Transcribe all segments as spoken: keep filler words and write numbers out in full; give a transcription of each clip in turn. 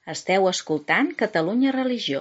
Esteu escoltant Catalunya Religió.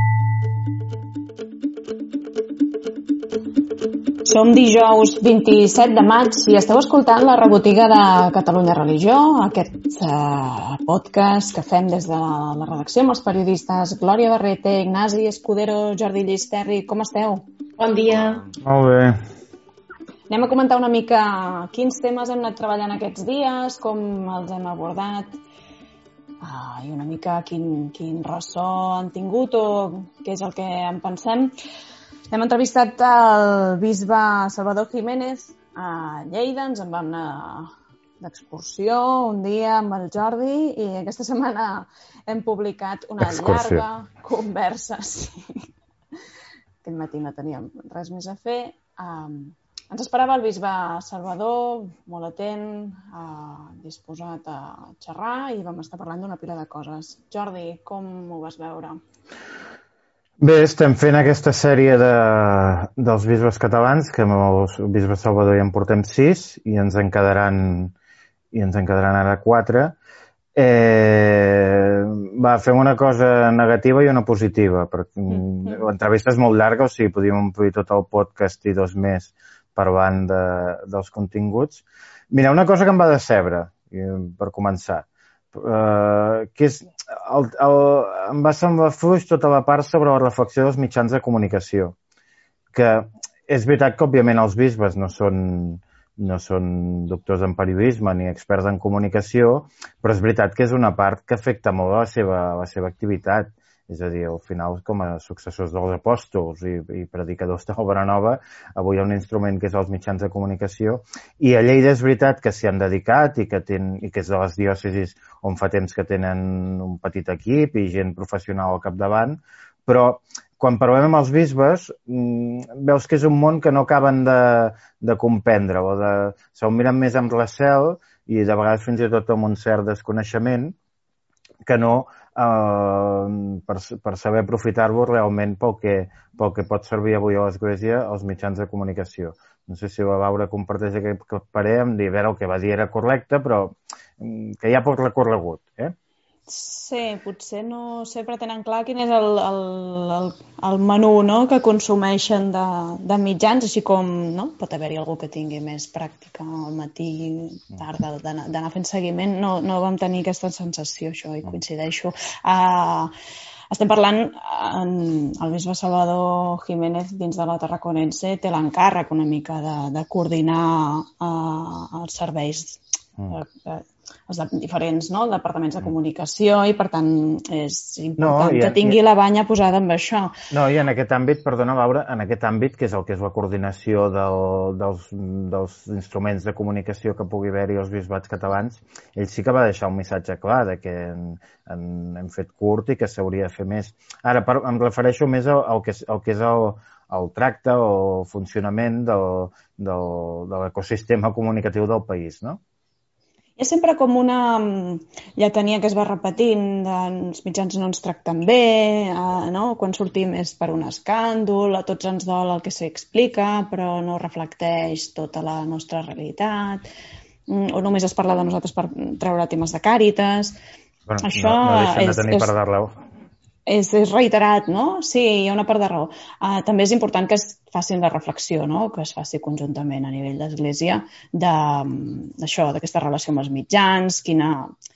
Som dijous vint-i-set de maig i esteu escoltant la rebotiga de Catalunya Religió, aquest eh, podcast que fem des de la redacció amb els periodistes Glòria Barrete, Ignasi Escudero, Jordi Llisterri. Com esteu? Bon dia. Molt bé. Anem a comentar una mica quins temes hem anat treballant aquests dies, com els hem abordat ah, i una mica quin, quin ressò han tingut o què és el que en pensem. Hem entrevistat el bisbe Salvador Jiménez a Lleida, ens en vam anar d'excursió un dia amb el Jordi i aquesta setmana hem publicat una Excursió. llarga conversa. Sí. Aquell matí no teníem res més a fer. Um, ens esperava el bisbe Salvador, molt atent, uh, disposat a xerrar i vam estar parlant d'una pila de coses. Jordi, com ho vas veure? Bé, estem fent aquesta sèrie de, dels bisbes catalans, que amb el bisbe Salvador ja en portem sis i ens en quedaran, i ens en quedaran ara quatre. Eh, va, fem una cosa negativa i una positiva. Perquè mm-hmm. L'entrevista és molt llarga, o sigui, podíem omplir tot el podcast i dos més parlant de, dels continguts. Mira, una cosa que em va decebre, per començar, Uh, que és el, el, em va semblar fluix tota la part sobre la reflexió dels mitjans de comunicació, que és veritat que òbviament els bisbes no són, no són doctors en periodisme ni experts en comunicació, però és veritat que és una part que afecta molt a la seva, a la seva activitat. És a dir, al final, com a successors dels apòstols i, i predicadors de l'obra nova, avui hi ha un instrument que és els mitjans de comunicació. I a Lleida és veritat que s'hi han dedicat i que, ten, i que és de les diòcesis on fa temps que tenen un petit equip i gent professional al capdavant, però quan parlem amb els bisbes veus que és un món que no acaben de, de comprendre o de, se'l miren més amb recel i de vegades fins i tot amb un cert desconeixement que no eh, per, per saber aprofitar-lo realment pel que, pel que pot servir avui a l'Església els mitjans de comunicació. No sé si la Laura comparteix aquest parer, em dir, veure, el que va dir era correcte, però que hi ha poc recorregut, eh? Sí, potser no sempre tenen clar quin és el, el, el, el menú, no?, que consumeixen de, de mitjans, així com no? Pot haver-hi algú que tingui més pràctica al matí, tarda, d'anar fent seguiment. No, no vam tenir aquesta sensació, això, i coincideixo. Uh, estem parlant, en, el bisbe Salvador Jiménez dins de la Tarraconense té l'encàrrec una mica de, de coordinar uh, els serveis uh, uh, els diferents no? departaments de comunicació i, per tant, és important no, que tingui la banya posada amb això. No, i en aquest àmbit, perdona, Laura, en aquest àmbit, que és el que és la coordinació del, dels, dels instruments de comunicació que pugui haver-hi als bisbats catalans, ell sí que va deixar un missatge clar de que en, en, hem fet curt i que s'hauria de fer més. Ara, per, em refereixo més al, al, que, al que és el, el tracte o funcionament del, del, de l'ecosistema comunicatiu del país, no? Hi ha sempre com una lletania que es va repetint de els mitjans no ens tracten bé, eh, no? Quan sortim és per un escàndol, a tots ens dol el que s'explica, però no reflecteix tota la nostra realitat, o només es parla de nosaltres per treure temes de Càritas. Bueno, Això no, no deixem de tenir és, part de raó. És, és reiterat, no? Sí, hi ha una part de raó. Uh, també és important que es facin la reflexió, no? Que es faci conjuntament a nivell d'Església d'això, d'aquesta relació amb els mitjans, quina,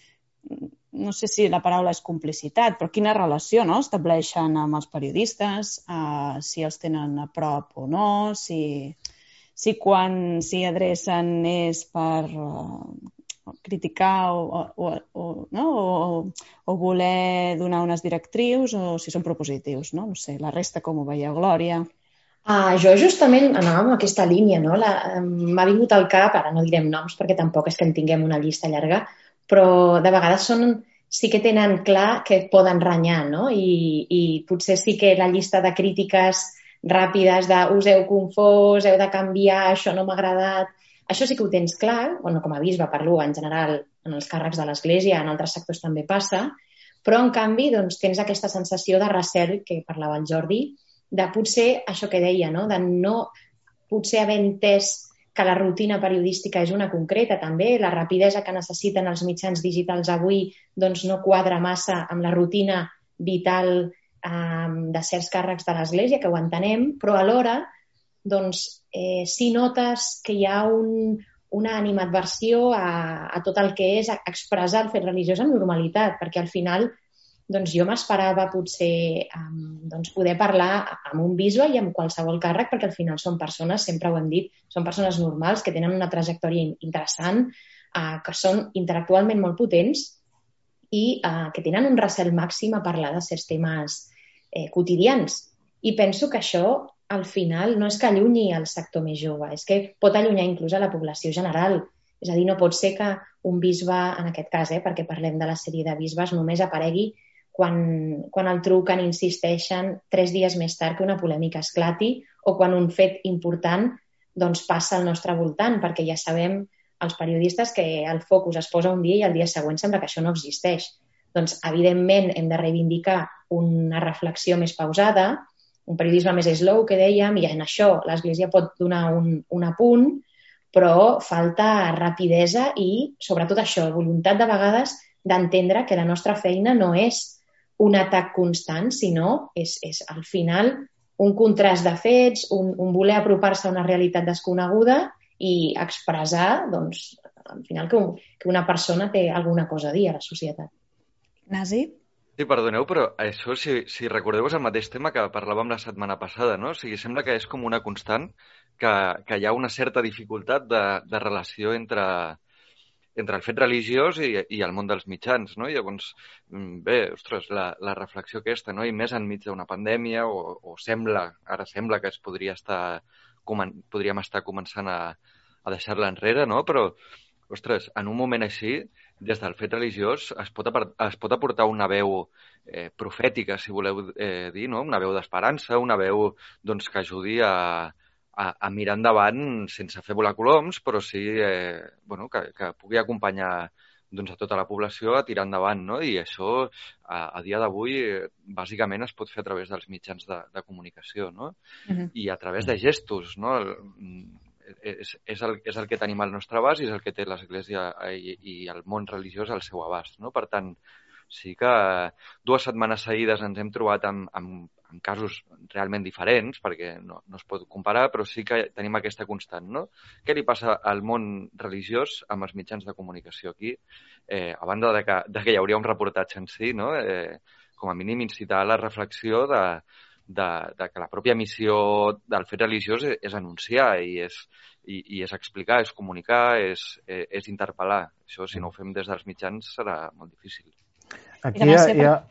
no sé si la paraula és complicitat, però quina relació no? estableixen amb els periodistes, uh, si els tenen a prop o no, si, si quan s'hi adrecen és per Uh, criticar o, o, o, no? o, o voler donar unes directrius o si són propositius, no? No sé, la resta com ho veieu, Glòria? Uh, jo justament anàvem en aquesta línia, no? La, um, m'ha vingut al cap, ara no direm noms perquè tampoc és que en tinguem una llista llarga, però de vegades són, sí que tenen clar que poden renyar, no? I, i potser sí que la llista de crítiques ràpides de us heu confós, heu de canviar, això no m'ha agradat. Això sí que ho tens clar, bueno, com a bisbe parlo en general en els càrrecs de l'Església, en altres sectors també passa, però en canvi doncs, tens aquesta sensació de recel que parlava el Jordi, de potser això que deia, no? De no potser haver entès que la rutina periodística és una concreta també, la rapidesa que necessiten els mitjans digitals avui doncs no quadra massa amb la rutina vital eh, de certs càrrecs de l'Església, que ho entenem, però alhora doncs, eh, si notes que hi ha un, una animadversió a, a tot el que és expressar el fet religiós amb normalitat, perquè al final doncs jo m'esperava potser um, doncs poder parlar amb un bisbe i amb qualsevol càrrec, perquè al final són persones, sempre ho hem dit, són persones normals que tenen una trajectòria interessant, uh, que són intel·lectualment molt potents i uh, que tenen un recel màxim a parlar de certs temes eh, quotidians. I penso que això, al final, no és que allunyi el sector més jove, és que pot allunyar inclús a la població general. És a dir, no pot ser que un bisbe, en aquest cas, eh, perquè parlem de la sèrie de bisbes, només aparegui quan, quan el truquen, insisteixen, tres dies més tard que una polèmica esclati o quan un fet important doncs, passa al nostre voltant, perquè ja sabem els periodistes que el focus es posa un dia i el dia següent sembla que això no existeix. Doncs, evidentment, hem de reivindicar una reflexió més pausada, un periodisme més slow, que dèiem, i en això l'Església pot donar un, un apunt, però falta rapidesa i, sobretot això, voluntat de vegades d'entendre que la nostra feina no és un atac constant, sinó és, és al final un contrast de fets, un, un voler apropar-se a una realitat desconeguda i expressar, doncs, al final que, un, que una persona té alguna cosa a dir a la societat. Nasi? Sí, perdoneu, però això, si, si recordeu, és el mateix tema que parlàvem la setmana passada, no? O sigui, sembla que és com una constant, que, que hi ha una certa dificultat de, de relació entre, entre el fet religiós i, i el món dels mitjans, no? I llavors, bé, ostres, la, la reflexió aquesta, no? I més enmig d'una pandèmia, o, o sembla, ara sembla que es podria estar, podríem estar començant a, a deixar-la enrere, no? Però, ostres, en un moment així, des del fet religiós es pot, es pot aportar una veu eh, profètica, si voleu eh, dir, no? Una veu d'esperança, una veu doncs, que ajudi a, a, a mirar endavant sense fer volar coloms, però sí eh, bueno, que, que pugui acompanyar doncs, a tota la població a tirar endavant, no? I això, a, a dia d'avui, eh, bàsicament es pot fer a través dels mitjans de, de comunicació, no? Uh-huh. I a través de gestos, no? El, És, és, el, és el que tenim al nostre abast i és el que té l'Església i, i el món religiós al seu abast, no? Per tant, sí que dues setmanes seguides ens hem trobat amb, amb, amb casos realment diferents, perquè no, no es pot comparar, però sí que tenim aquesta constant, no? Què li passa al món religiós amb els mitjans de comunicació aquí? Eh, a banda de que, de que hi hauria un reportatge en si, no? Eh, com a mínim incitar a la reflexió de De, de que la pròpia missió del fet religiós és, és anunciar i és, i, i és explicar, és comunicar, és, és interpel·lar. Això, si no ho fem des dels mitjans, serà molt difícil. Aquí hi ha... Hi ha...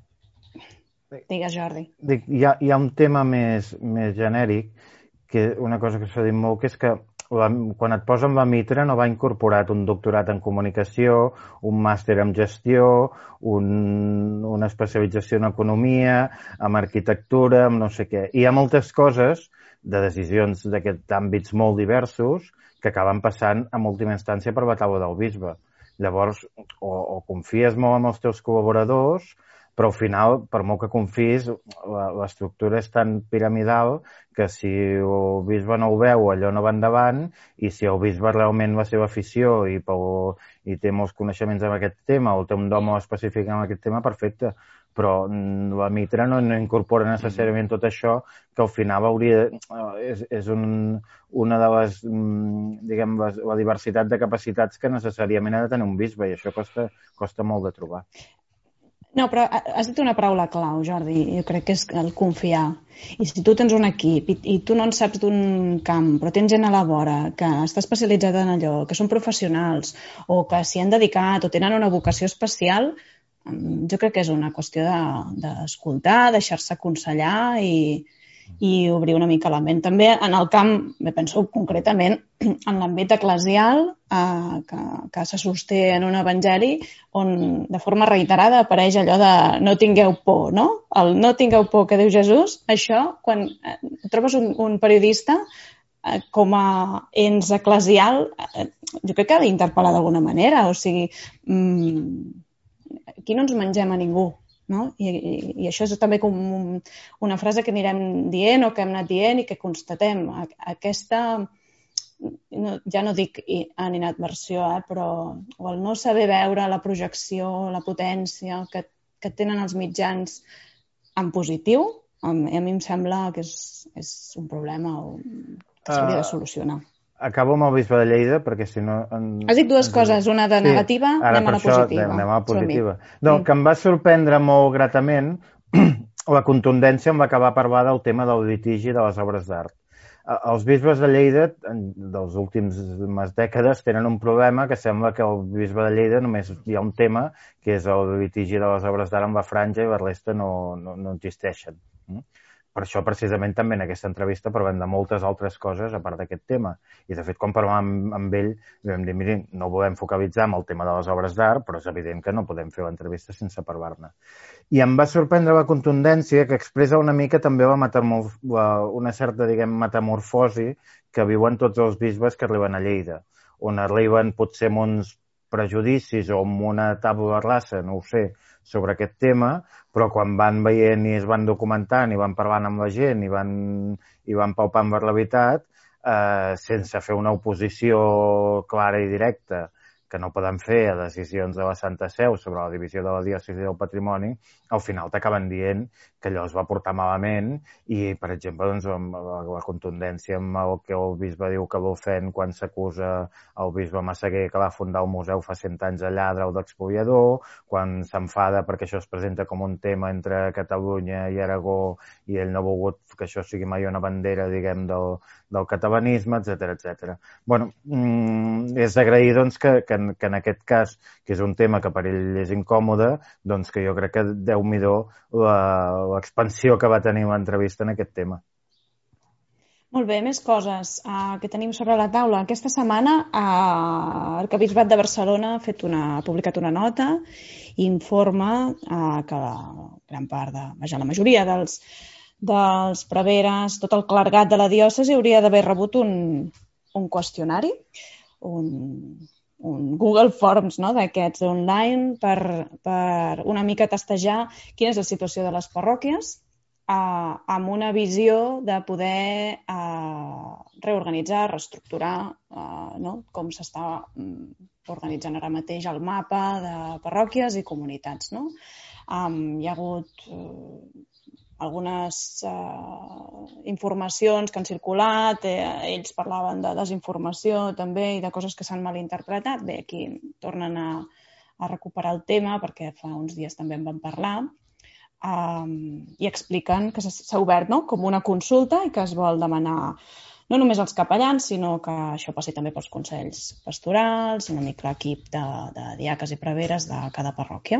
Digues, Jordi. Dic, hi, ha, hi ha un tema més, més genèric, que una cosa que s'ha dit molt, que és que la, quan et posen la mitra no va incorporat un doctorat en comunicació, un màster en gestió, un, una especialització en economia, en arquitectura, en no sé què. I hi ha moltes coses de decisions d'aquests àmbits molt diversos que acaben passant a última instància per la taula del bisbe. Llavors, o, o confies molt en els teus col·laboradors, però al final, per molt que confiïs, l'estructura és tan piramidal que si el bisbe no ho veu, allò no va endavant, i si el bisbe realment la seva afició i, pel, i té molts coneixements en aquest tema, o té un dom específic en aquest tema, perfecte. Però la mitra no, no incorpora necessàriament tot això, que al final hauria, és, és un, una de les, diguem, les, la diversitat de capacitats que necessàriament ha de tenir un bisbe, i això costa, costa molt de trobar. No, però has dit una paraula clau, Jordi, jo crec que és el confiar. I si tu tens un equip i, i tu no en saps d'un camp, però tens gent a la vora que està especialitzada en allò, que són professionals o que s'hi han dedicat o tenen una vocació especial, jo crec que és una qüestió d'escoltar, de, deixar-se aconsellar i, i obrir una mica la ment. També en el camp, bé, penso concretament en l'àmbit eclesial, eh, que, que se sosté en un evangeli on de forma reiterada apareix allò de no tingueu por, no? El no tingueu por que diu Jesús, això, quan eh, trobes un, un periodista eh, com a ens eclesial, eh, jo crec que ha d'interpel·lar d'alguna manera, o sigui, mmm, aquí no ens mengem a ningú. No? I, i, I això és també com un, una frase que anirem dient o que hem anat dient i que constatem. Aquesta no, ja no dic en inadversió, eh, però o el no saber veure la projecció, la potència que, que tenen els mitjans en positiu, a mi, a mi em sembla que és, és un problema que s'hauria de solucionar. Uh, acabo amb el Bisbe de Lleida, perquè si no... En... Has dit dues coses, una de negativa, sí, anem a la positiva. Anem a la positiva. No, sí. Que em va sorprendre molt gratament la contundència en va acabar parlar del tema del litigi de les obres d'art. Els bisbes de Lleida, dels últims dècades, tenen un problema que sembla que el bisbe de Lleida només hi ha un tema, que és el litigi de les obres d'art amb la franja i la resta no, no, no existeixen. Per això, precisament, també en aquesta entrevista parlem de moltes altres coses a part d'aquest tema. I, de fet, quan parlàvem amb, amb ell, vam dir, miri, no volem focalitzar en el tema de les obres d'art, però és evident que no podem fer l'entrevista sense parlar-ne. I em va sorprendre la contundència que expressa una mica també la metamorf... la, una certa, diguem, metamorfosi que viuen tots els bisbes que arriben a Lleida, on arriben potser amb uns prejudicis o amb una tabula rasa, no ho sé, sobre aquest tema, però quan van veient i es van documentant i van parlant amb la gent i van, i van palpant per la veritat, eh, sense fer una oposició clara i directa, que no poden fer a decisions de la Santa Seu sobre la divisió de la diòcesi del patrimoni, al final t'acaben dient que allò es va portar malament i, per exemple, doncs, amb la, la contundència amb el que el bisbe diu que vol fer quan s'acusa el bisbe Massaguer que va fundar un museu fa cent anys a lladre o d'expoliador, quan s'enfada perquè això es presenta com un tema entre Catalunya i Aragó i ell no ha volgut que això sigui mai una bandera, diguem, del, del catalanisme, etcètera, etcètera. Bueno, mm, és d'agrair, doncs, que, que, que en aquest cas, que és un tema que per ell és incòmode, doncs que jo crec que déu-n'hi-do l'expansió que va tenir l'entrevista en aquest tema. Molt bé, més coses uh, que tenim sobre la taula. Aquesta setmana uh, l'Arquebisbat de Barcelona ha, fet una, ha publicat una nota i informa uh, que la gran part, de, vaja, la majoria dels, dels preveres, tot el clergat de la diòcesi hauria d'haver rebut un, un qüestionari, un, un Google Forms, no?, d'aquests online per, per una mica testejar quina és la situació de les parròquies eh, amb una visió de poder eh, reorganitzar, reestructurar eh, no?, com s'està organitzant ara mateix el mapa de parròquies i comunitats. No? Um, hi ha hagut uh, algunes uh, informacions que han circulat, eh, ells parlaven de desinformació també i de coses que s'han malinterpretat. Bé, aquí tornen a, a recuperar el tema perquè fa uns dies també en van parlar um, i expliquen que s'ha obert, no?, com una consulta i que es vol demanar no només als capellans, sinó que això passi també pels consells pastorals, una mica l'equip de, de diaques i preveres de cada parròquia.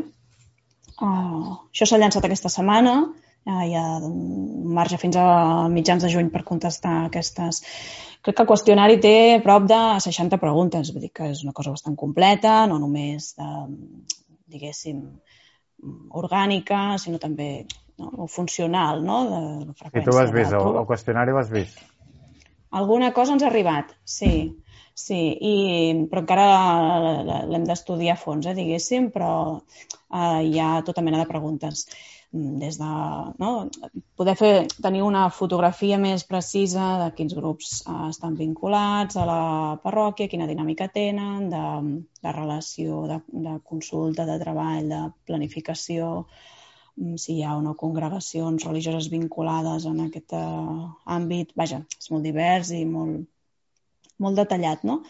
Uh, això s'ha llançat aquesta setmana, uh, hi ha un marge fins a mitjans de juny per contestar aquestes. Crec que el qüestionari té prop de seixanta preguntes, vull dir que és una cosa bastant completa, no només de, diguéssim, orgànica, sinó també no, funcional, no? De I tu l'has vist, el, el qüestionari l'has vist? Alguna cosa ens ha arribat, sí, sí, i, però encara l'hem d'estudiar a fons, eh, diguéssim, però eh, hi ha tota mena de preguntes. Des de no, poder fer, tenir una fotografia més precisa de quins grups eh, estan vinculats a la parròquia, quina dinàmica tenen, de, de relació, de, de consulta, de treball, de planificació, si hi ha o no congregacions religioses vinculades en aquest uh, àmbit. Vaja, és molt divers i molt, molt detallat, no?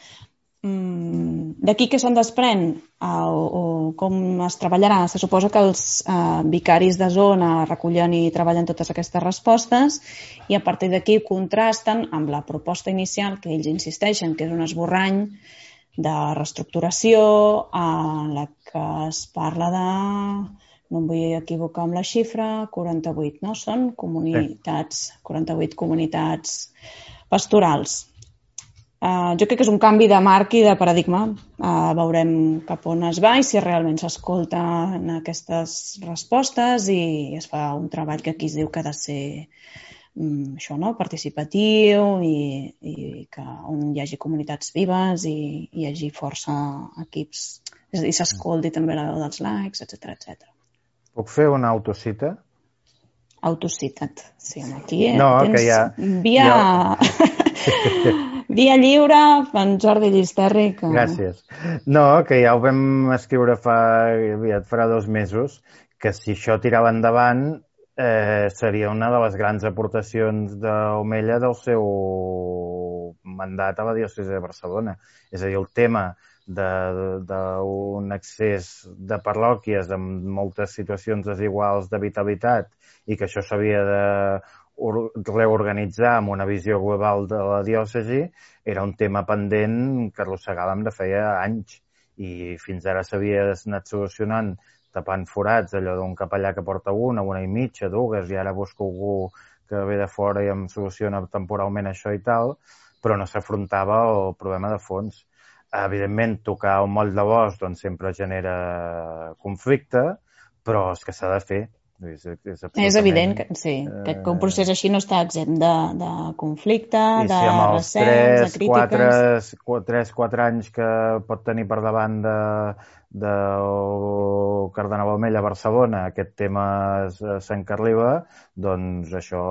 Mm, d'aquí què se'n desprèn uh, o, o com es treballarà? Se suposa que els uh, vicaris de zona recullen i treballen totes aquestes respostes i a partir d'aquí contrasten amb la proposta inicial que ells insisteixen, que és un esborrany de reestructuració en la que es parla de... no em vull equivocar amb la xifra, quaranta-vuit, no? Són comunitats, quaranta-vuit comunitats pastorals. Uh, jo crec que és un canvi de marc i de paradigma. Uh, veurem cap on es va i si realment s'escolta en aquestes respostes i es fa un treball que aquí es diu que ha de ser um, això, no? participatiu i, i que on hi hagi comunitats vives i, i hi hagi força equips, és a dir, s'escolti també la veu dels laics, etcètera, etcètera. Puc fer una autocita? Autocita't. Sí, aquí eh, no, tens que ja, via... Ja... Via lliure, en Jordi Llisterri. Que... Gràcies. No, que ja ho vam escriure fa, aviat farà dos mesos, que si això tirava endavant eh, seria una de les grans aportacions d'Omella del seu mandat a la diòcesi de Barcelona. És a dir, el tema d'un accés de parròquies amb moltes situacions desiguals d'habitabilitat i que això s'havia de reorganitzar amb una visió global de la diòcesi era un tema pendent que arrossegàvem de feia anys i fins ara s'havia anat solucionant tapant forats, allò d'un capellà que porta una, una i mitja, dues, i ara busco algú que ve de fora i em soluciona temporalment això i tal, però no s'afrontava el problema de fons. Evidentment, tocar un moll de l'os doncs, sempre genera conflicte, però és que s'ha de fer. És, és, és evident que, sí, que un procés així no està exempt de, de conflicte, I de si amb els recels, de crítiques... tres quatre anys que pot tenir per davant de, de Cardenal Omella a Barcelona aquest tema s'encarriba, doncs això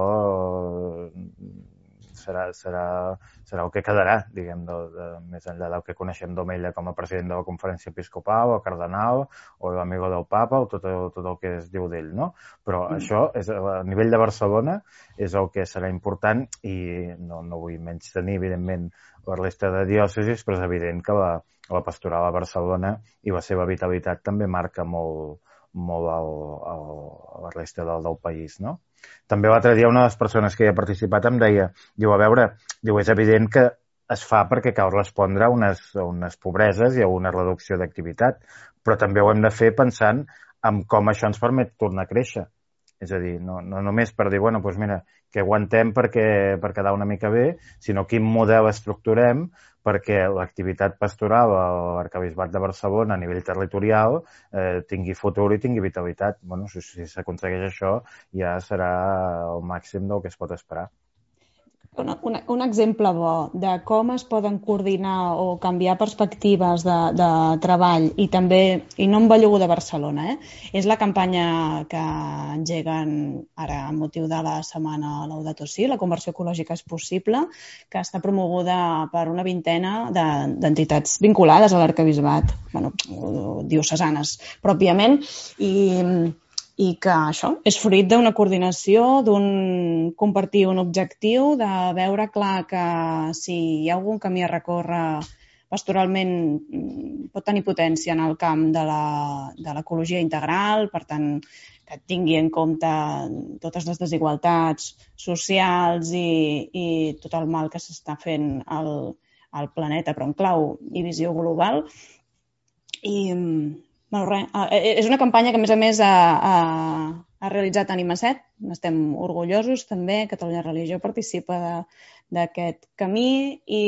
serà, serà, serà el que quedarà, diguem, de, de, més enllà del que coneixem d'Omella com a president de la Conferència Episcopal, o cardenal, o l'amigo del Papa, o tot el, tot el que es diu d'ell, no? Però mm. això, és, a nivell de Barcelona, és el que serà important i no, no vull menys tenir, evidentment, la resta de diòcesis, però és evident que la, la pastoral a Barcelona i la seva vitalitat també marca molt, molt el, el, la resta del, del país, no? També l'altre dia una de les persones que hi ha participat em deia, diu, a veure, diu, és evident que es fa perquè cal respondre a unes, a unes pobreses i a una reducció d'activitat, però també ho hem de fer pensant en com això ens permet tornar a créixer. És a dir, no, no només per dir, bueno, doncs mira, que aguantem perquè, per quedar una mica bé, sinó quin model estructurem perquè l'activitat pastoral a l'Arquebisbat de Barcelona a nivell territorial eh, tingui futur i tingui vitalitat. Bueno, si, si s'aconsegueix això, ja serà el màxim del que es pot esperar. Un, un, un exemple bo de com es poden coordinar o canviar perspectives de, de treball i també, i no en bellugu de Barcelona, eh? És la campanya que engeguen ara amb motiu de la setmana Laudato Si, la conversió ecològica és possible, que està promoguda per una vintena d'entitats de, vinculades a l'Arquebisbat, bueno, diocesanes pròpiament, i i que això és fruit d'una coordinació, d'un compartir un objectiu, de veure clar que si hi ha algun camí a recórrer pastoralment pot tenir potència en el camp de l'ecologia integral, per tant, que tingui en compte totes les desigualtats socials i, i tot el mal que s'està fent al, al planeta, però en clau i visió global. I... Bueno, res, és una campanya que, a més a més, ha, ha, ha realitzat Ànima set. N'estem orgullosos, també. Catalunya Religió participa d'aquest camí i,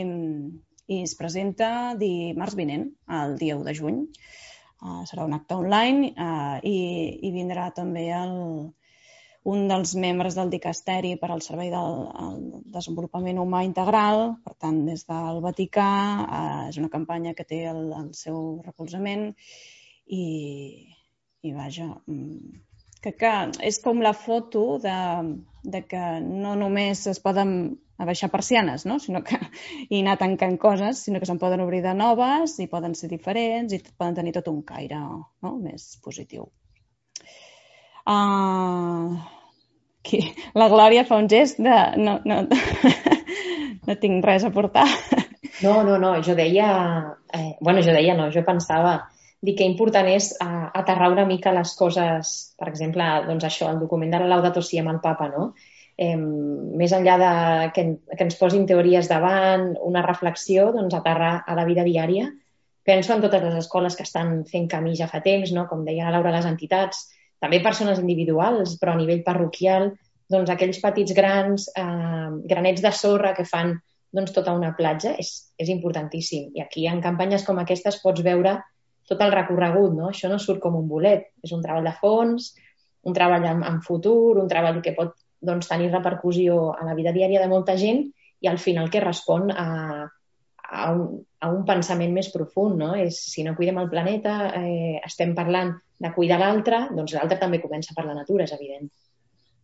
i es presenta dimarts vinent, el dia u de juny. Uh, serà un acte online uh, i, i vindrà també el, un dels membres del Dicasteri per al Servei del Desenvolupament Humà Integral, per tant, des del Vaticà. Uh, és una campanya que té el, el seu recolzament i, i vaja, que, que és com la foto de, de que no només es poden abaixar persianes, no? Sinó que, i anar tancant coses, sinó que se'n poden obrir de noves i poden ser diferents i poden tenir tot un caire, no? Més positiu. Uh, aquí, la Glòria fa un gest de... No, no, no tinc res a portar. No, no, no, jo deia... Eh, bueno, jo deia no, jo pensava dir que important és uh, aterrar una mica les coses, per exemple, doncs això, el document de la Laudato Si amb el Papa, no? Eh, més enllà de que, que ens posin teories davant, una reflexió, doncs aterrar a la vida diària. Penso en totes les escoles que estan fent camí ja fa temps, no? Com deia la Laura, les entitats, també persones individuals, però a nivell parroquial, doncs aquells petits grans, eh, granets de sorra que fan doncs, tota una platja, és, és importantíssim. I aquí en campanyes com aquestes pots veure tot el recorregut, no? Això no surt com un bolet, és un treball de fons, un treball en, en futur, un treball que pot doncs, tenir repercussió a la vida diària de molta gent i al final que respon a, a, un, a un pensament més profund, no? És, si no cuidem el planeta, eh, estem parlant de cuidar l'altre, doncs l'altre també comença per la natura, és evident.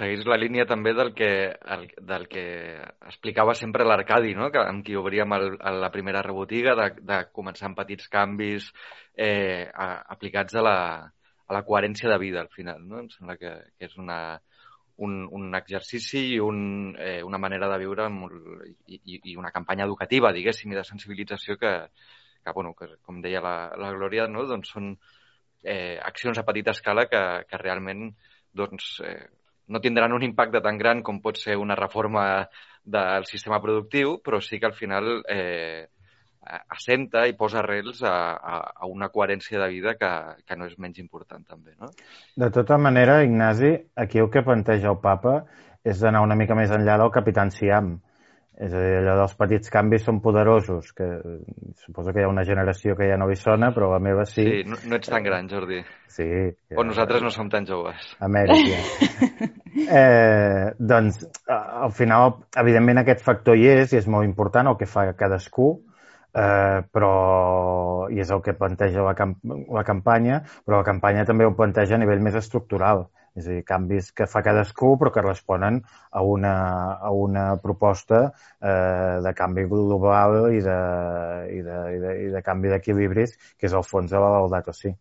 segueix la línia també del que, el, del que explicava sempre l'Arcadi, no? Que, amb qui obríem el, la primera rebotiga, de, de començar amb petits canvis eh, a, aplicats a la, a la coherència de vida, al final. No? Em sembla que, que és una, un, un exercici i un, eh, una manera de viure molt, i, i una campanya educativa, diguéssim, i de sensibilització que, que, bueno, que com deia la, la Glòria, no? Doncs són eh, accions a petita escala que, que realment doncs, eh, no tindran un impacte tan gran com pot ser una reforma del sistema productiu, però sí que al final eh, assenta i posa arrels a, a, a una coherència de vida que, que no és menys important també, no? De tota manera, Ignasi, aquí el que planteja el papa és d'anar una mica més enllà del Capitán Siam. És a dir, allò dels petits canvis són poderosos, que suposo que hi ha una generació que ja no hi sona, però la meva sí. Sí, no, no ets tan gran, Jordi. Sí. Que... O nosaltres no som tan joves. Amèrica. eh, doncs, al final, evidentment, aquest factor hi és, i és molt important el que fa cadascú, eh, però i és el que planteja la, camp la campanya, però la campanya també ho planteja a nivell més estructural. És a dir, canvis que fa cadascú però que responen a una, a una proposta eh, de canvi global i de, i de, i de, i de canvi d'equilibris, que és el fons de la Laudato Si.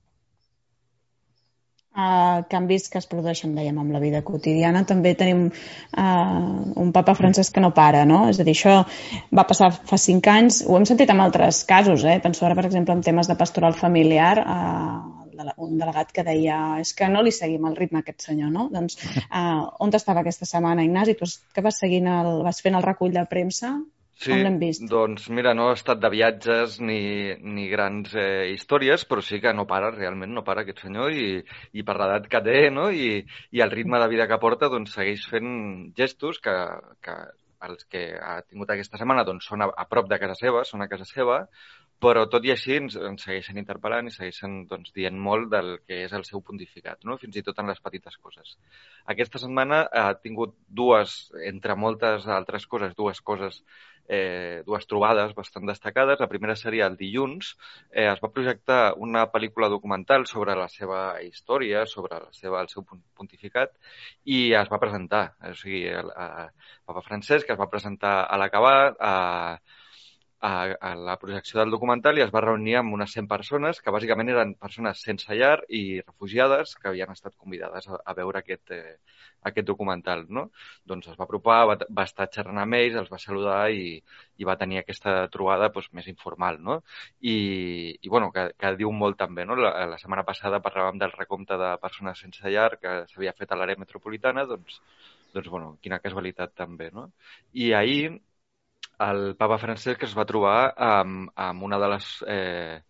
Uh, canvis que es produeixen, dèiem, amb la vida quotidiana. També tenim uh, un papa francès que no para, no? És a dir, això va passar fa cinc anys, ho hem sentit en altres casos, eh? Penso ara, per exemple, en temes de pastoral familiar, uh, un delegat que deia és que no li seguim el ritme a aquest senyor, no? Doncs uh, on estava aquesta setmana, Ignasi? Tu que vas, seguint el, vas fent el recull de premsa? Sí, on l'hem vist? Doncs mira, no ha estat de viatges ni, ni grans eh, històries, però sí que no para, realment no para aquest senyor i, i per l'edat que té, no? I, i el ritme de vida que porta, doncs segueix fent gestos que, que els que ha tingut aquesta setmana doncs són a, a prop de casa seva, són a casa seva, però tot i així ens, ens segueixen interpel·lant i segueixen doncs, dient molt del que és el seu pontificat, no? Fins i tot en les petites coses. Aquesta setmana ha tingut dues, entre moltes altres coses, dues coses, eh, dues trobades bastant destacades. La primera seria el dilluns. Eh, es va projectar una pel·lícula documental sobre la seva història, sobre la seva, el seu pontificat, i es va presentar. O sigui, el, el Papa Francesc es va presentar a l'acabar, a A, a la projecció del documental i es va reunir amb unes cent persones que bàsicament eren persones sense llar i refugiades que havien estat convidades a, a veure aquest, eh, aquest documental, no? Doncs es va apropar, va, va estar xerrant amb ells, els va saludar i, i va tenir aquesta trobada doncs, més informal, no? I, i bueno, que, que diu molt també, no? La, la setmana passada parlàvem del recompte de persones sense llar que s'havia fet a l'àrea metropolitana, doncs, doncs bueno, quina casualitat també, no? I ahir el papa Francesc es va trobar amb, amb una de les eh,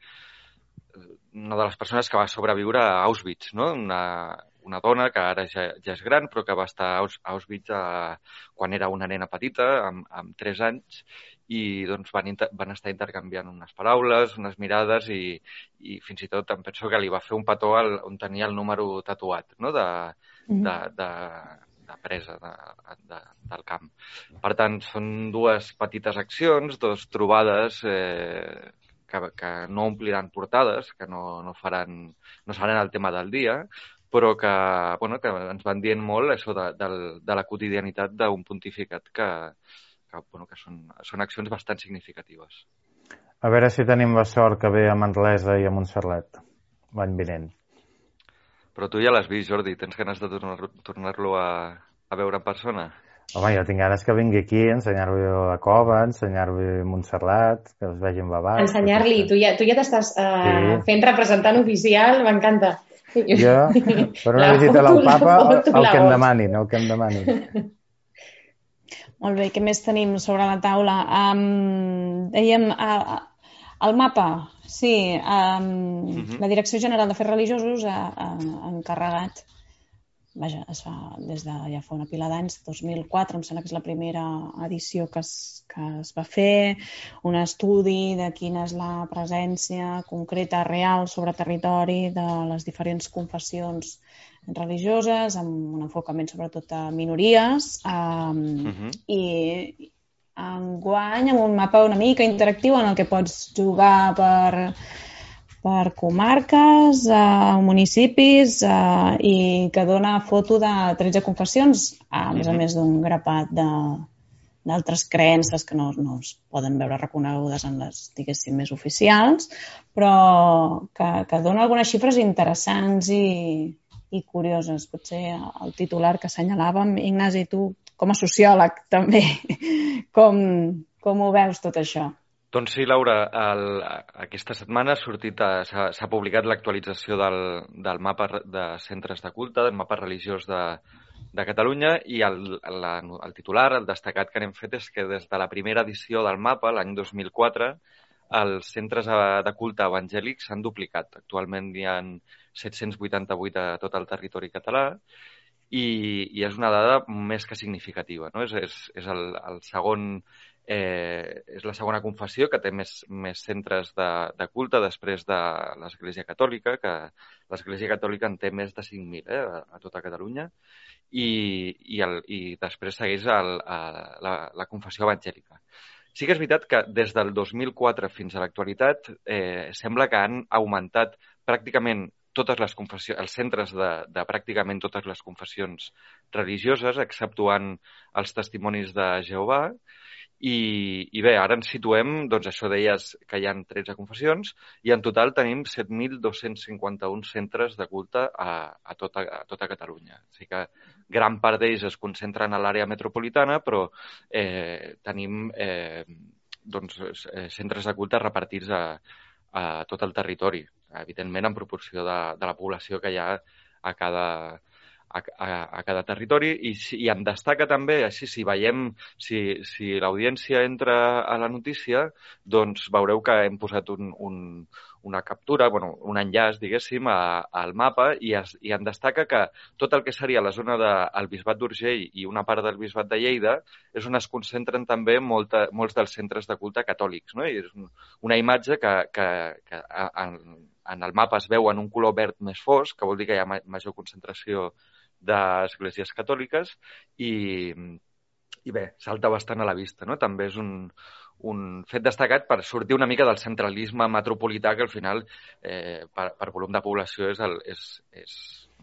una de les persones que va sobreviure a Auschwitz, no? Una, una dona que ara ja, ja és gran, però que va estar a Auschwitz a, quan era una nena petita, amb, amb tres anys, i doncs van, inter, van estar intercanviant unes paraules, unes mirades, i, i fins i tot em penso que li va fer un petó al, on tenia el número tatuat, no? de, de, de de presa de, de, del camp. Per tant, són dues petites accions, dues trobades eh, que, que no ompliran portades, que no, no, faran, no seran el tema del dia, però que, bueno, que ens van dient molt això de, de, de la quotidianitat d'un pontificat que, que, bueno, que són, són accions bastant significatives. A veure si tenim la sort que ve a Manresa i a Montserrat l'any vinent. Però tu ja l'has vist, Jordi. Tens ganes de tornar-lo tornar a, a veure en persona? Home, jo tinc ganes que vingui aquí, ensenyar-li la cova, ensenyar-li Montserrat, que els vegin bavar. Ensenyar-li. Tu ja, tu ja t'estàs uh, sí. fent representant oficial, m'encanta. Jo, per una visita al papa, el que em demanin, el que em demanin. Molt bé, què més tenim sobre la taula? Um, dèiem... Uh, El mapa, sí. Um, uh-huh. La Direcció General d'Afers Religiosos ha, ha encarregat, vaja, es fa des de ja fa una pila d'anys, dos mil quatre, em sembla que és la primera edició que es, que es va fer, un estudi de quina és la presència concreta, real, sobre territori de les diferents confessions religioses, amb un enfocament sobretot a minories, um, uh-huh. i enguany amb un mapa una mica interactiu en el que pots jugar per, per comarques, eh, municipis eh, i que dona foto de tretze confessions, a més a més d'un grapat de d'altres creences que no, no es poden veure reconegudes en les, diguéssim, més oficials, però que, que dona algunes xifres interessants i, i curioses. Potser el titular que assenyalàvem, Ignasi, tu com a sociòleg també, com, com ho veus tot això? Doncs sí, Laura, el, aquesta setmana ha sortit, s'ha publicat l'actualització del, del mapa de centres de culte, del mapa religiós de, de Catalunya, i el, la, el titular, el destacat que n'hem fet és que des de la primera edició del mapa, l'any dos mil quatre, els centres de culte evangèlics s'han duplicat. Actualment hi ha set-cents vuitanta-vuit a tot el territori català i, i és una dada més que significativa, no? És, és, és el, el segon... Eh, és la segona confessió que té més, més centres de, de culte després de l'Església Catòlica, que l'Església Catòlica en té més de cinc mil eh, a, a tota Catalunya, i, i, el, i després segueix el, a, la, la confessió evangèlica. Sí que és veritat que des del dos mil quatre fins a l'actualitat eh, sembla que han augmentat pràcticament totes les confessions, els centres de, de pràcticament totes les confessions religioses, exceptuant els testimonis de Jehovà. I, i bé, ara ens situem, doncs això deies que hi ha tretze confessions i en total tenim set mil dos-cents cinquanta-un centres de culte a, a, tota, a tota Catalunya. O sigui que gran part d'ells es concentren a l'àrea metropolitana, però eh, tenim eh, doncs, centres de culte repartits a, a tot el territori, evidentment en proporció de, de la població que hi ha a cada A, a, a cada territori i, i en destaca també, així si veiem, si, si l'audiència entra a la notícia, doncs veureu que hem posat un, un, una captura, bueno, un enllaç, diguéssim, a, al mapa i, es, i en destaca que tot el que seria la zona del Bisbat d'Urgell i una part del Bisbat de Lleida és on es concentren també molta, molts dels centres de culte catòlics, no? I és un, una imatge que, que, que en, en el mapa es veu en un color verd més fosc, que vol dir que hi ha major concentració d'esglésies catòliques i, i bé, salta bastant a la vista, no? També és un, un fet destacat per sortir una mica del centralisme metropolità que al final eh, per, per volum de població és, el, és, és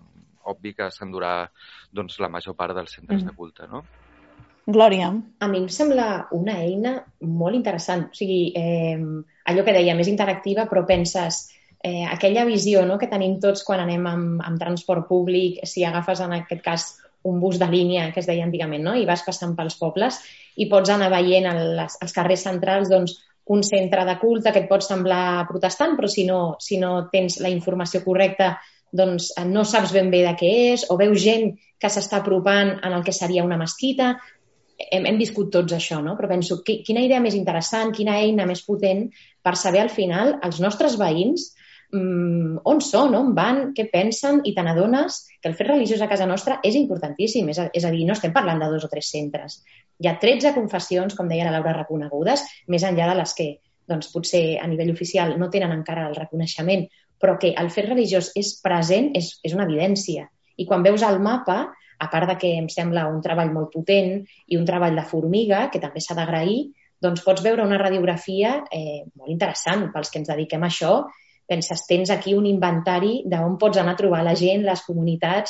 obvi que s'endurà doncs, la major part dels centres mm. de culte, no? Glòria. A mi em sembla una eina molt interessant. O sigui, eh, allò que deia, més interactiva, però penses... Eh, aquella visió, no?, que tenim tots quan anem amb, amb transport públic, si agafes en aquest cas un bus de línia, que es deia antigament, no?, i vas passant pels pobles i pots anar veient els, els carrers centrals doncs, un centre de culte que et pot semblar protestant, però si no, si no tens la informació correcta doncs no saps ben bé de què és, o veus gent que s'està apropant en el que seria una mesquita. Hem, hem viscut tots això, no? Però penso, qui, quina idea més interessant, quina eina més potent per saber al final els nostres veïns Mm, on són, on van, què pensen, i te n'adones que el fet religiós a casa nostra és importantíssim, és a, és a dir, no estem parlant de dos o tres centres. Hi ha tretze confessions, com deia la Laura, reconegudes, més enllà de les que doncs, potser a nivell oficial no tenen encara el reconeixement, però que el fet religiós és present, és, és una evidència. I quan veus el mapa, a part de que em sembla un treball molt potent i un treball de formiga, que també s'ha d'agrair, doncs pots veure una radiografia eh, molt interessant pels que ens dediquem a això. Penses, tens aquí un inventari d'on pots anar a trobar la gent, les comunitats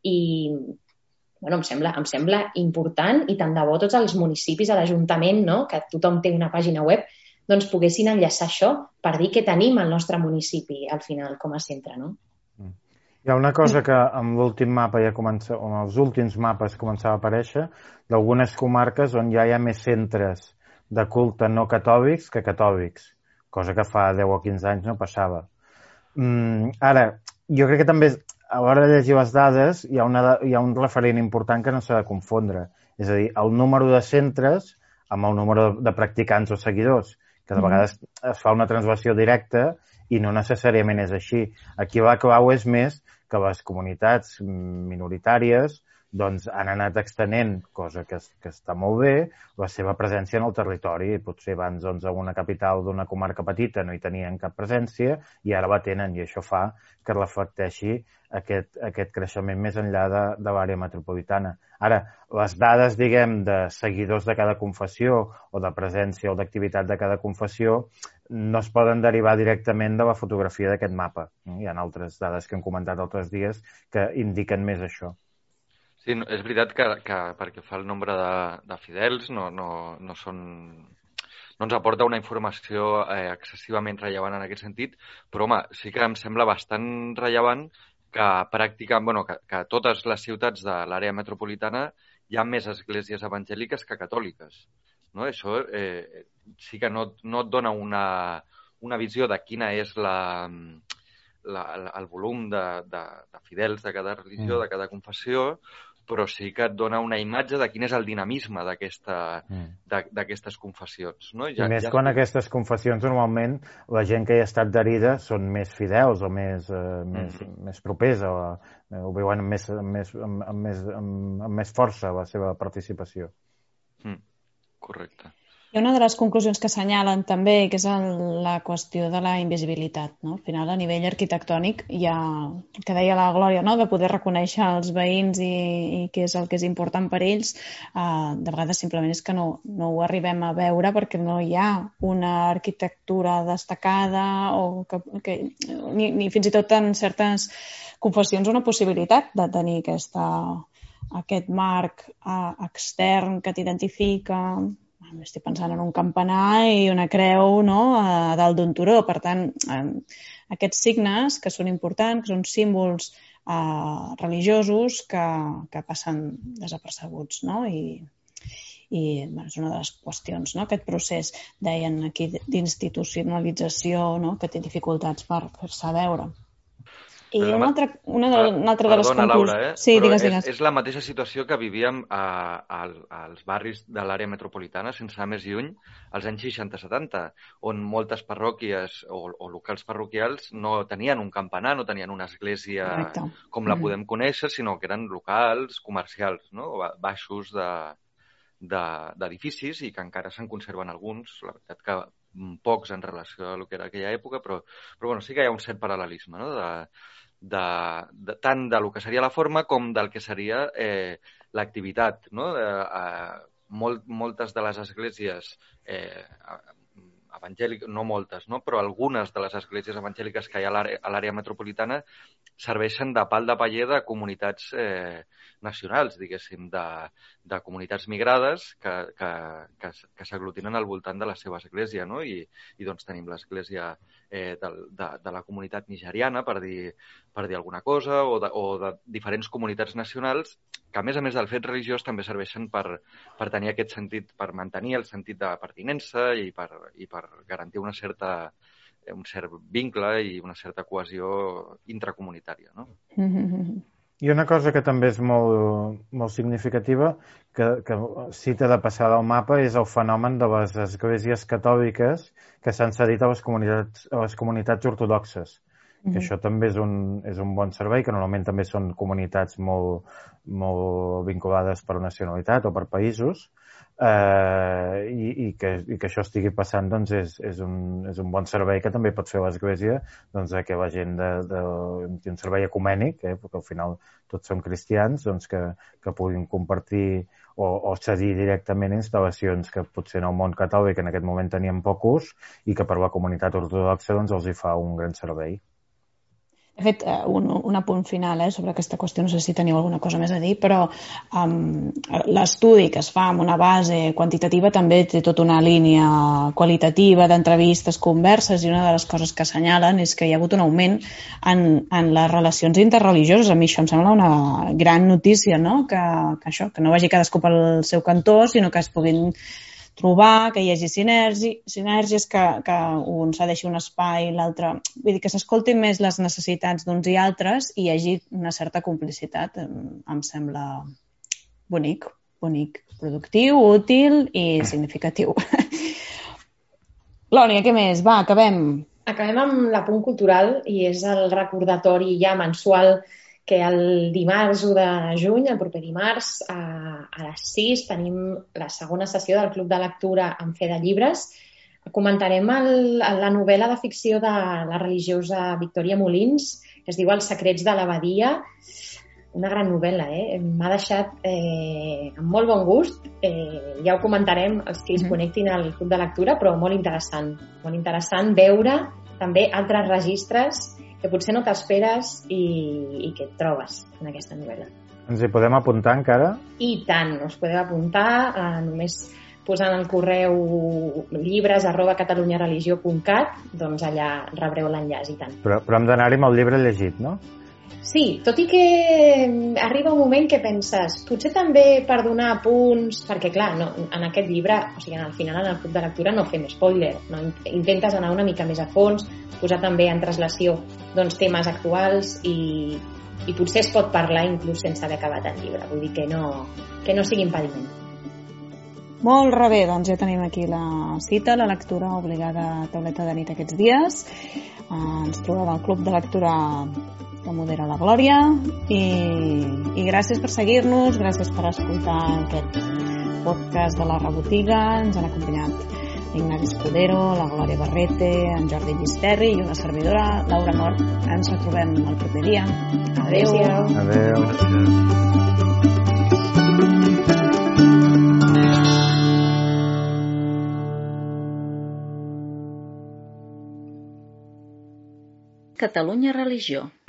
i bueno, em sembla, em sembla important i tant de bo tots els municipis, a l'Ajuntament, no?, que tothom té una pàgina web, doncs poguessin enllaçar això per dir que tenim al nostre municipi al final com a centre, no? Hi ha una cosa que amb l'últim mapa ja comença, o amb els últims mapes començava a aparèixer, d'algunes comarques on ja hi ha més centres de culte no catòlics que catòlics, cosa que fa deu o quinze anys no passava. Mm, ara, jo crec que també a l'hora de llegir les dades hi ha, una, hi ha un referent important que no s'ha de confondre. És a dir, el número de centres amb el número de, de practicants o seguidors, que de mm. vegades es fa una translació directa i no necessàriament és així. Aquí la clau és més que les comunitats minoritàries doncs han anat extenent, cosa que, que està molt bé, la seva presència en el territori. Potser abans doncs, a una capital d'una comarca petita no hi tenien cap presència i ara la tenen, i això fa que reflecteixi aquest, aquest creixement més enllà de, de l'àrea metropolitana. Ara, les dades, diguem, de seguidors de cada confessió o de presència o d'activitat de cada confessió no es poden derivar directament de la fotografia d'aquest mapa. Hi ha altres dades que hem comentat altres dies que indiquen més això. Sí, és veritat que, que perquè fa el nombre de, de fidels no, no, no, són, no ens aporta una informació eh, excessivament rellevant en aquest sentit, però home, sí que em sembla bastant rellevant que pràcticament, bueno, que, que a totes les ciutats de l'àrea metropolitana hi ha més esglésies evangèliques que catòliques. No? Això eh, sí que no, no et dona una, una visió de quina és la, la, el volum de, de, de fidels de cada religió, mm. de cada confessió, però sí que et dona una imatge de quin és el dinamisme d'aquestes mm. confessions. No? Ja, I més ja quan estic... aquestes confessions normalment la gent que hi ha estat adherida són més fidels o més, eh, més, mm. més propers o, o veuen amb més, amb, més, amb, amb, més, amb, amb més força la seva participació. Mm. Correcte. Hi ha una de les conclusions que assenyalen també, que és el, la qüestió de la invisibilitat. No? Al final, a nivell arquitectònic, hi ha, que deia la Glòria, no? de poder reconèixer els veïns i, i què és el que és important per ells, uh, de vegades simplement és que no, no ho arribem a veure perquè no hi ha una arquitectura destacada o que, que, ni, ni fins i tot en certes confessions una possibilitat de tenir aquesta, aquest marc uh, extern que t'identifica. Estic pensant en un campanar i una creu, no?, a dalt d'un turó. Per tant, eh, aquests signes que són importants, que són símbols eh, religiosos que, que passen desapercebuts, no? I, i bueno, és una de les qüestions, no?, aquest procés, deien aquí, d'institucionalització, no?, que té dificultats per fer-se veure. I una altra, una de, una altra de les Perdona, conclusions... Laura, eh? Sí, però digues, és, digues. és la mateixa situació que vivíem a, a, als barris de l'àrea metropolitana, sense anar més lluny, als anys seixanta setanta, on moltes parròquies o, o locals parroquials no tenien un campanar, no tenien una església Correcte. Com la podem conèixer, sinó que eren locals, comercials, no? Baixos de, de, d'edificis i que encara se'n conserven alguns. La veritat que pocs en relació a el que era aquella època, però, però bueno, sí que hi ha un cert paral·lelisme, no?, de, de, de, tant de lo que seria la forma com del que seria eh, l'activitat. No? Eh, eh, molt, moltes de les esglésies eh, evangèliques, no moltes, no? però algunes de les esglésies evangèliques que hi ha a l'àrea metropolitana serveixen de pal de paller de comunitats eh, nacionals, diguéssim, de, de comunitats migrades que, que, que, que s'aglutinen al voltant de la seva església, no? I, i doncs tenim l'església eh, de, de, de la comunitat nigeriana, per dir, per dir alguna cosa, o de, o de diferents comunitats nacionals que, a més a més del fet religiós, també serveixen per, per tenir aquest sentit, per mantenir el sentit de pertinença i per, i per garantir una certa, un cert vincle i una certa cohesió intracomunitària, no? Mm-hmm. I una cosa que també és molt, molt significativa, que, que cita de passada al mapa, és el fenomen de les esglésies catòliques que s'han cedit a les comunitats, a les comunitats ortodoxes. Mm-hmm. Que això també és un, és un bon servei, que normalment també són comunitats molt, molt vinculades per nacionalitat o per països, eh, i, i, que, i que això estigui passant doncs és, és, un, és un bon servei que també pot fer l'Església, doncs, que la gent de, de, de un servei ecumènic, eh, perquè al final tots som cristians, doncs, que, que puguin compartir o, o cedir directament instal·lacions que potser en el món catòlic en aquest moment tenien poc ús i que per la comunitat ortodoxa doncs, els hi fa un gran servei. He fet uh, un, un apunt final eh, sobre aquesta qüestió, no sé si teniu alguna cosa més a dir, però um, l'estudi que es fa amb una base quantitativa també té tota una línia qualitativa d'entrevistes, converses, i una de les coses que assenyalen és que hi ha hagut un augment en, en les relacions interreligioses. A mi això em sembla una gran notícia, no? Que, que, això, que no vagi cadascú pel seu cantó, sinó que es puguin trobar, que hi hagi sinergi, sinergies, que, que un cedeixi un espai, l'altre... Vull dir, que s'escoltin més les necessitats d'uns i altres i hi hagi una certa complicitat. Em, em sembla bonic, bonic, productiu, útil i significatiu. Lònia, què més? Va, acabem. Acabem amb l'apunt cultural i és el recordatori ja mensual que el dimarts u de juny, el proper dimarts, a, a les sis, tenim la segona sessió del Club de Lectura en Fe de Llibres. Comentarem el, la novel·la de ficció de la religiosa Victòria Molins, que es diu Els secrets de l'abadia. una gran novel·la, eh? M'ha deixat eh, amb molt bon gust. Eh, ja ho comentarem els que es connectin al club de lectura, però molt interessant. Molt interessant veure també altres registres que potser no t'esperes i, i que et trobes en aquesta novel·la. Ens hi podem apuntar encara? I tant, us podeu apuntar, eh, només posant el correu llibres arroba catalunyareligió punt cat, doncs allà rebreu l'enllaç i tant. Però, però hem d'anar-hi amb el llibre llegit, no? Sí, tot i que arriba un moment que penses, potser també per donar punts, perquè clar, no, en aquest llibre, o sigui, al final en el club de lectura no fem spoiler, no? Intentes anar una mica més a fons, posar també en translació doncs, temes actuals i, i potser es pot parlar inclús sense haver acabat el llibre, vull dir que no, que no sigui impediment. Molt bé, doncs ja tenim aquí la cita, la lectura obligada a tauleta de nit aquests dies. Ens trobem al club de lectura que modera la Glòria i, i gràcies per seguir-nos, gràcies per escoltar aquest podcast de la Rebotiga. Ens han acompanyat l'Ignasi Escudero, la Glòria Barrete, en Jordi Llisterri i una servidora, Laura Mort. Ens retrobem el proper dia. Adéu. Adéu. Gràcies. Catalunya Religió.